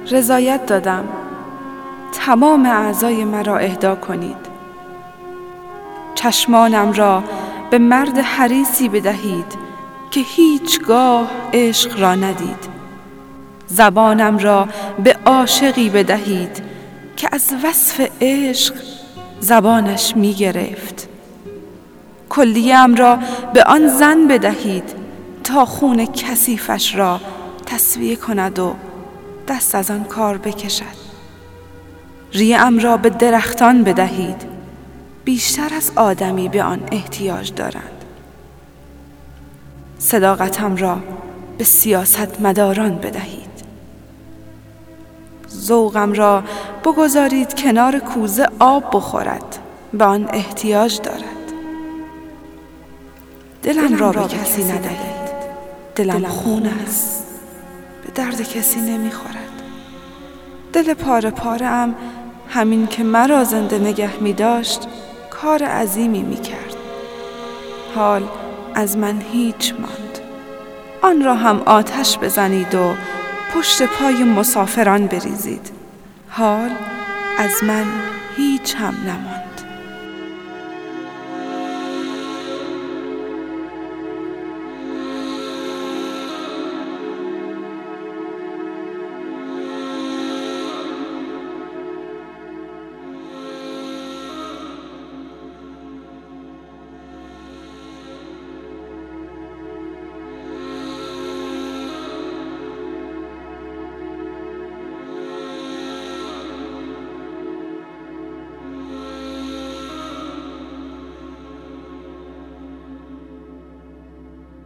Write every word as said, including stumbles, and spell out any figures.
رضایت دادم تمام اعضای مرا اهدا کنید. چشمانم را به مرد حریصی بدهید که هیچگاه عشق را ندید. زبانم را به عاشقی بدهید که از وصف عشق زبانش می گرفت. کلیه‌ام را به آن زن بدهید تا خون کثیفش را تسویه کند و دست از آن کار بکشد. ریه‌ام را به درختان بدهید، بیشتر از آدمی به آن احتیاج دارند. صداقتم را به سیاستمداران بدهید. ذوقم را بگذارید کنار کوزه آب بخورد، به آن احتیاج دارد. دلم را به کسی ندهید، دلم خون است، به درد کسی نمیخورد. دل پاره پاره ام همین که مرا زنده نگه می داشت کار عظیمی می کرد. حال از من هیچ ماند. آن را هم آتش بزنید و پشت پای مسافران بریزید. حال از من هیچ هم نماند.